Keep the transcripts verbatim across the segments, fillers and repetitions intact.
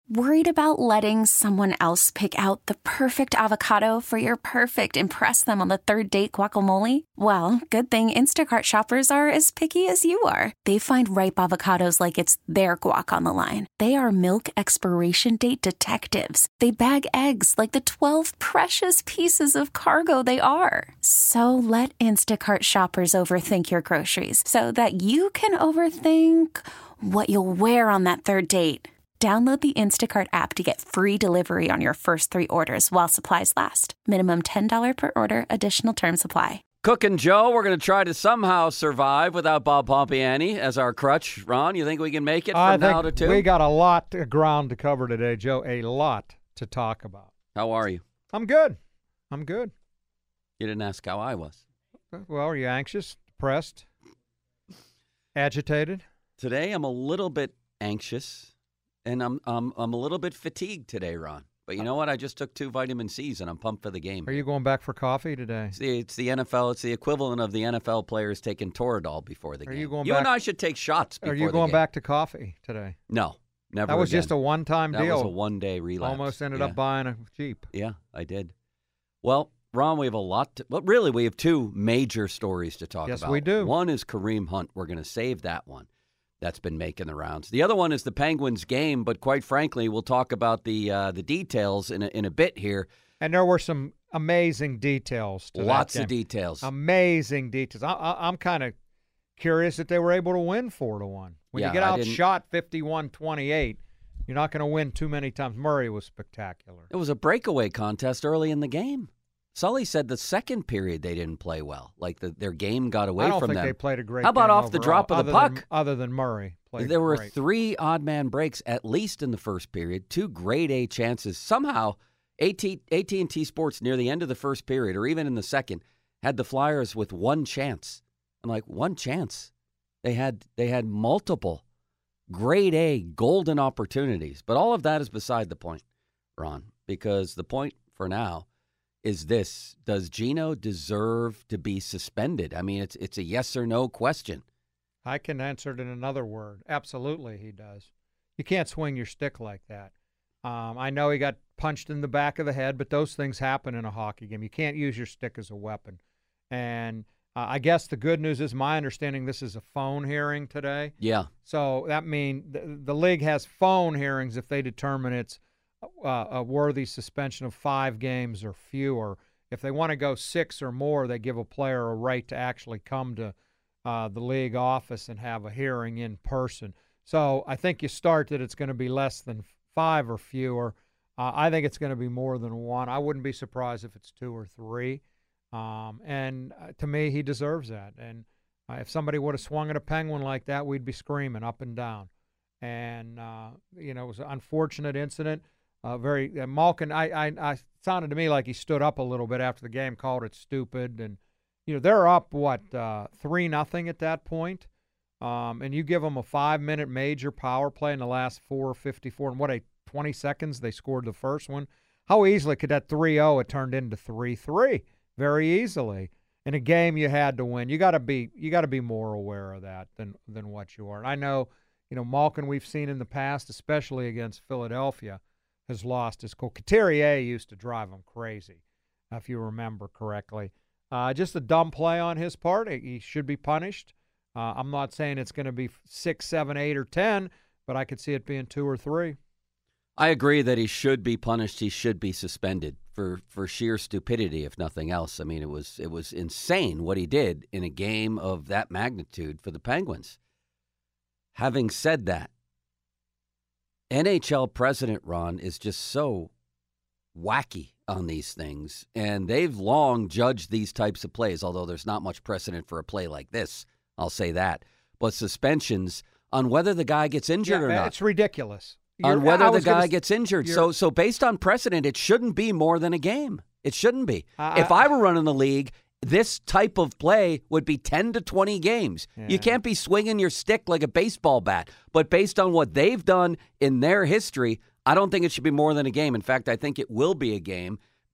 Worried about letting someone else pick out the perfect avocado for your perfect impress them on the third date guacamole? Well, good thing Instacart shoppers are as picky as you are. They find ripe avocados like it's their guac on the line. They are milk expiration date detectives. They bag eggs like the twelve precious pieces of cargo they are. So let Instacart shoppers overthink your groceries so that you can overthink what you'll wear on that third date. Download the Instacart app to get free delivery on your first three orders while supplies last. Minimum ten dollars per order. Additional terms apply. Cook and Joe, we're going to try to somehow survive without Bob Pompiani as our crutch. Ron, you think we can make it from I now to think two? We got a lot of ground to cover today, Joe. A lot to talk about. How are you? I'm good. I'm good. You didn't ask how I was. Well, are you anxious, depressed, agitated? Today I'm a little bit anxious. And I'm I'm I'm a little bit fatigued today, Ron. But you know what? I just took two vitamin C's and I'm pumped for the game. Are you going back for coffee today? It's the, it's the N F L. It's the equivalent of the N F L players taking Toradol before the Are game. you going you back, and I should take shots before Are you the going game. back to coffee today? No, never. That was again. just a one-time that deal. That was a one-day relapse. Almost ended yeah. up buying a Jeep. Yeah, I did. Well, Ron, we have a lot to, well, really, we have two major stories to talk yes, about. Yes, we do. One is Kareem Hunt. We're going to save that one. That's been making the rounds. The other one is the Penguins game, but quite frankly, we'll talk about the uh, the details in a, in a bit here. And there were some amazing details to Lots that game. of details. Amazing details. I, I, I'm kind of curious that they were able to win four to one. When yeah, you get I outshot fifty-one twenty-eight, you're not going to win too many times. Murray was spectacular. It was a breakaway contest early in the game. Sully said the second period they didn't play well. Like the, their game got away from them. I don't from think them. they played a great How about game off overall, the drop of the other puck? Than, other than Murray. Played there were great. three odd man breaks, at least in the first period, two grade A chances. Somehow, A T and T Sports near the end of the first period, or even in the second, had the Flyers with one chance. I'm like, one chance? They had they had multiple grade A golden opportunities. But all of that is beside the point, Ron, because the point for now is this: does Gino deserve to be suspended? I mean, it's it's a yes or no question. I can answer it in another word. Absolutely, he does. You can't swing your stick like that. Um, I know he got punched in the back of the head, but those things happen in a hockey game. You can't use your stick as a weapon. And uh, I guess the good news is, my understanding, this is a phone hearing today. Yeah. So that means the, the league has phone hearings if they determine it's uh, a worthy suspension of five games or fewer. If they want to go six or more, they give a player a right to actually come to uh, the league office and have a hearing in person. So I think you start that it's going to be less than five or fewer. Uh, I think it's going to be more than one. I wouldn't be surprised if it's two or three. Um, and uh, to me, he deserves that. And uh, if somebody would have swung at a Penguin like that, we'd be screaming up and down. And, uh, you know, it was an unfortunate incident. Uh, very uh, Malkin, I, I, I sounded to me like he stood up a little bit after the game, called it stupid. And, you know, they're up, what, uh, three nothing at that point. Um, and you give them a five-minute major power play in the last four fifty-four, and what, a twenty seconds they scored the first one. How easily could that three oh have turned into three three? Very easily. In a game you had to win. You got to be you got to be more aware of that than than what you are. And I know, you know, Malkin, we've seen in the past, especially against Philadelphia, has lost his cool. Couturier used to drive him crazy, if you remember correctly. Uh, just a dumb play on his part. He should be punished. Uh, I'm not saying it's going to be six, seven, eight, or ten, but I could see it being two or three. I agree that he should be punished. He should be suspended for, for sheer stupidity, if nothing else. I mean, it was it was insane what he did in a game of that magnitude for the Penguins. Having said that, N H L president Ron is just so wacky on these things, and they've long judged these types of plays, although there's not much precedent for a play like this. I'll say that. But suspensions on whether the guy gets injured yeah, or not. It's ridiculous. On You're, whether the guy gonna, gets injured. So so based on precedent, it shouldn't be more than a game. It shouldn't be. Uh, if I were running the league, this type of play would be ten to twenty games. Yeah. You can't be swinging your stick like a baseball bat. But based on what they've done in their history, I don't think it should be more than a game. In fact, I think it will be a game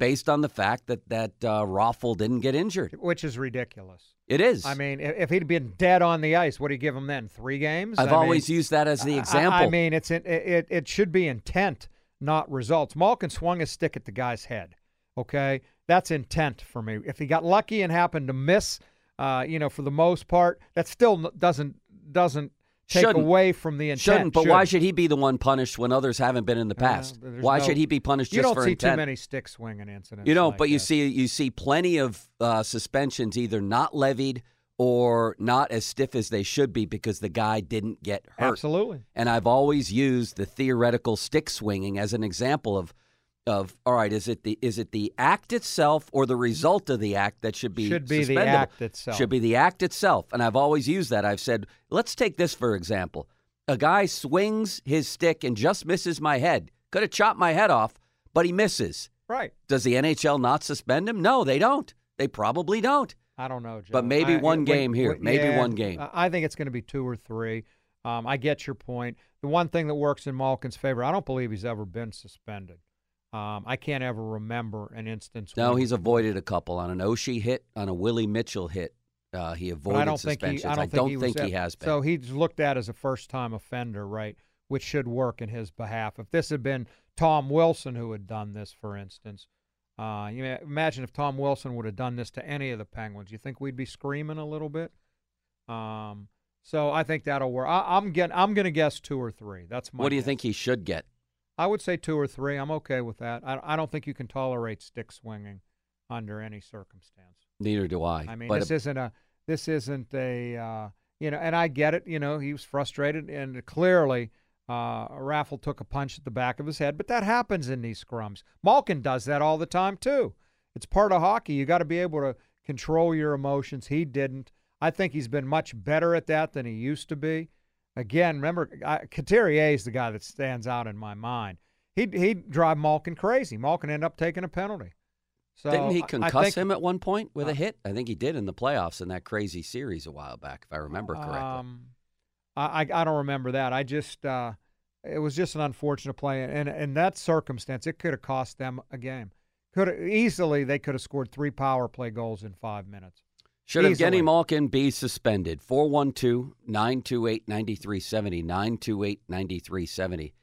based on the fact that that uh, Raffle didn't get injured. Which is ridiculous. It is. I mean, if he'd been dead on the ice, what do you give him then? Three games? I've I always mean, used that as the example. I, I mean, it's it, it it should be intent, not results. Malkin swung his stick at the guy's head. Okay, that's intent for me. If he got lucky and happened to miss, uh, you know, for the most part, that still doesn't doesn't take Shouldn't. away from the intent. Shouldn't, but Should. why should he be the one punished when others haven't been in the past? Uh, why no, should he be punished you just don't for see intent? too many stick swinging incidents. You know, like but you that. see you see plenty of uh, suspensions either not levied or not as stiff as they should be because the guy didn't get hurt. Absolutely. And I've always used the theoretical stick swinging as an example of of all right, is it the is it the act itself or the result of the act that should be should be the suspendable? act itself. Should be the act itself. And I've always used that. I've said, let's take this for example. A guy swings his stick and just misses my head. Could have chopped my head off, but he misses. Right. Does the N H L not suspend him? No, they don't. They probably don't. I don't know, Joe. But maybe I, one we- game here. we- Maybe yeah, one game. I think it's going to be two or three. Um, I get your point. The one thing that works in Malkin's favor, I don't believe he's ever been suspended. Um, I can't ever remember an instance. No, when- he's avoided a couple. On an Oshie hit, on a Willie Mitchell hit, uh, he but avoided I don't think he. suspensions. I don't think, he, was at- has been. So he's looked at as a first-time offender, right? Which should work in his behalf. If this had been Tom Wilson who had done this, for instance, uh, you may, imagine if Tom Wilson would have done this to any of the Penguins. You think we'd be screaming a little bit? Um, so I think that'll work. I, I'm getting. I'm going to guess two or three. That's my. What do you guess. think he should get? I would say two or three. I'm okay with that. I, I don't think you can tolerate stick swinging under any circumstance. Neither do I. I mean, but this isn't a. This isn't a. Uh, you know, and I get it. You know, he was frustrated, and clearly, uh, Raffle took a punch at the back of his head. But that happens in these scrums. Malkin does that all the time too. It's part of hockey. You got to be able to control your emotions. He didn't. I think he's been much better at that than he used to be. Again, remember, I, Couturier is the guy that stands out in my mind. He'd, he'd drive Malkin crazy. Malkin ended up taking a penalty. So Didn't he I- I concuss think- him at one point with uh, a hit? I think he did in the playoffs in that crazy series a while back, if I remember correctly. Um, I, I I don't remember that. I just uh, it was just an unfortunate play, and in that circumstance, it could have cost them a game. Could have easily they could have scored three power play goals in five minutes. Should Easily. Evgeny Malkin be suspended? four one two, nine two eight, nine three seven zero, nine two eight, nine three seven zero.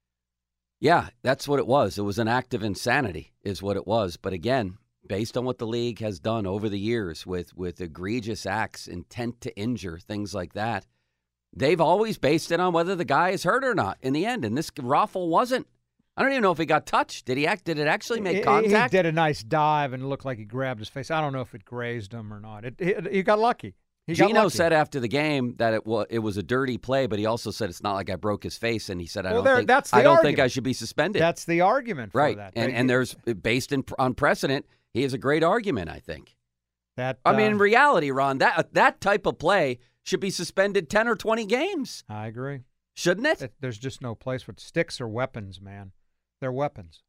Yeah, that's what it was. It was an act of insanity is what it was. But again, based on what the league has done over the years with, with egregious acts, intent to injure, things like that, they've always based it on whether the guy is hurt or not in the end. And this Raffle wasn't. I don't even know if he got touched. Did he act? Did it actually make He- contact? He did a nice dive and it looked like he grabbed his face. I don't know if it grazed him or not. It, it, he got lucky. He got Gino lucky. said after the game that it was it was a dirty play, but he also said it's not like I broke his face, and he said I Well, don't there- think that's the I don't think argument. I should be suspended. That's the argument for right, that. and They- and there's based in on precedent. He has a great argument, I think. that. I mean, in uh, reality, Ron, that that type of play should be suspended ten or twenty games, I agree. shouldn't it? It- There's just no place for sticks or weapons, man. They're weapons.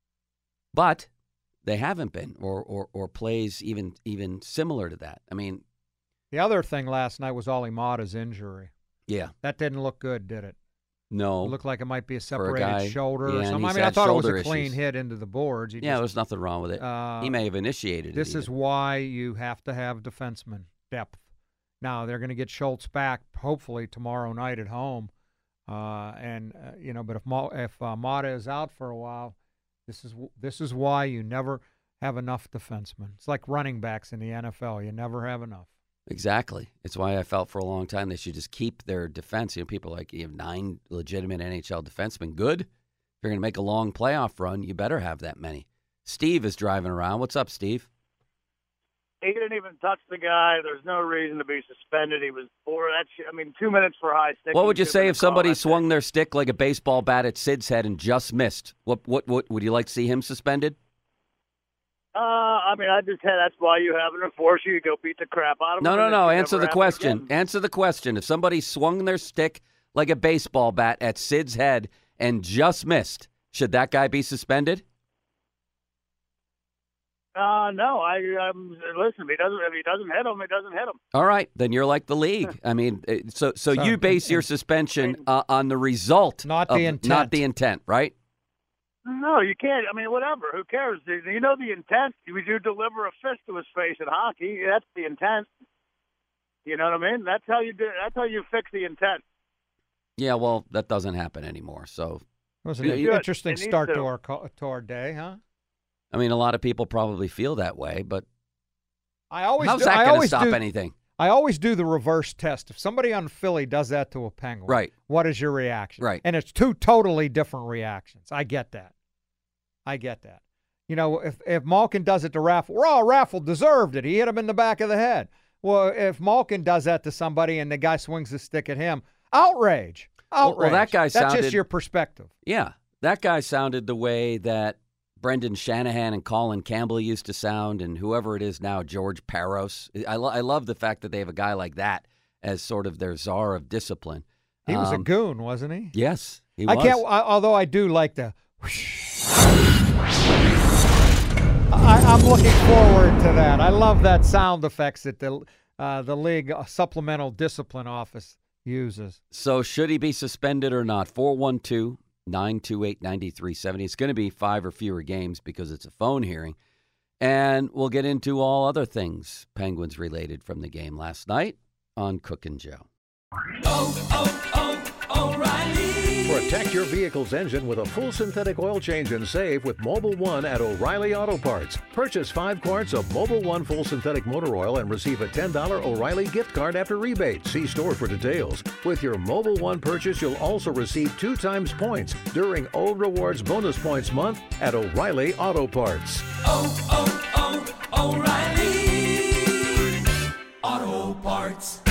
But they haven't been, or or or plays even even similar to that. I mean, The other thing last night was Ollie Mata's injury. yeah, That didn't look good, did it? no, It looked like it might be a a separated guy- shoulder yeah, or and something. I he's mean, I had thought it was a shoulder clean issues. hit into the boards. He yeah, just- there's nothing wrong with it. uh, he may have initiated This it. is even. why you have to have defenseman depth. Now they're going to get Schultz back hopefully tomorrow night at home, uh, and uh, you know. But if Ma- if uh, Mata is out for a while, this is w- this is why you never have enough defensemen. It's like running backs in the N F L. You never have enough. Exactly. It's why I felt for a long time they should just keep their defense. You know, people are like, you have nine legitimate N H L defensemen. Good. If you're going to make a long playoff run, you better have that many. Steve is driving around. What's up, Steve? He didn't even touch the guy. There's no reason to be suspended. He was four. That's I mean, two minutes for high stick. What would you say if somebody That's it. swung their stick like a baseball bat at Sid's head and just missed? What what what would you like to see him suspended? Uh, I mean, I just had. That's why you have an enforcer. You go beat the crap out of him. No, no, and no. it Answer never the happens question. again. Answer the question. If somebody swung their stick like a baseball bat at Sid's head and just missed, should that guy be suspended? Uh, no. I um, listen. If he doesn't, if he doesn't hit him, he doesn't hit him. All right, then you're like the league. I mean, uh, so so, So, you base your and- suspension uh, on the result, Not of- the not intent. the intent, right? No, you can't. I mean, whatever. Who cares? You know the intent. Would you deliver a fist to his face in hockey? That's the intent. You know what I mean? That's how you do. That's how you fix the intent. Yeah, well, that doesn't happen anymore. So it was an Yeah, interesting it needs start to. to. our co- to our day, huh? I mean, a lot of people probably feel that way, but I always how's do, that I going to always stop do, anything? I always do the reverse test. If somebody on Philly does that to a Penguin, Right. what is your reaction? Right. And it's two totally different reactions. I get that. I get that. You know, if if Malkin does it to Raffle, well, Raffle deserved it. He hit him in the back of the head. Well, if Malkin does that to somebody and the guy swings the stick at him, outrage. Outrage. Well, well, that guy That's sounded- just your perspective. Yeah, that guy sounded the way that Brendan Shanahan and Colin Campbell used to sound, and whoever it is now, George Parros. I, lo- I love the fact that they have a guy like that as sort of their czar of discipline. He was Um, a goon, wasn't he? Yes, he I was. can't. I, although I do like the. I, I'm looking forward to that. I love that sound effects that the uh, the league supplemental discipline office uses. So should he be suspended or not? four one two, nine two eight, nine three seven zero. It's going to be five or fewer games because it's a phone hearing. And we'll get into all other things Penguins related from the game last night on Cook and Joe. Oh, oh, oh, O'Reilly. Protect your vehicle's engine with a full synthetic oil change and save with Mobil one at O'Reilly Auto Parts. Purchase five quarts of Mobil one full synthetic motor oil and receive a ten dollars O'Reilly gift card after rebate. See store for details. With your Mobil one purchase, you'll also receive two times points during O Rewards Bonus Points Month at O'Reilly Auto Parts. Oh, oh, oh, O'Reilly Auto Parts.